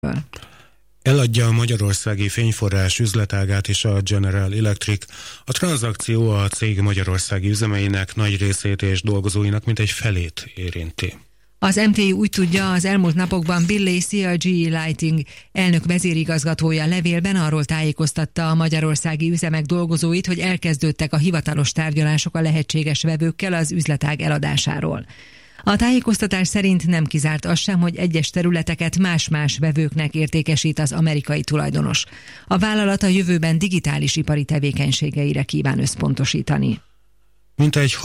részéről. Eladja a magyarországi fényforrás üzletágát is a General Electric. A tranzakció a cég magyarországi üzemeinek nagy részét és dolgozóinak mintegy felét érinti. Az MTI úgy tudja, az elmúlt napokban Bill Lacey, a GE Lighting elnök vezérigazgatója levélben arról tájékoztatta a magyarországi üzemek dolgozóit, hogy elkezdődtek a hivatalos tárgyalások a lehetséges vevőkkel az üzletág eladásáról. A tájékoztatás szerint nem kizárt az sem, hogy egyes területeket más-más vevőknek értékesít az amerikai tulajdonos. A vállalat a jövőben digitális ipari tevékenységeire kíván összpontosítani. Mintegy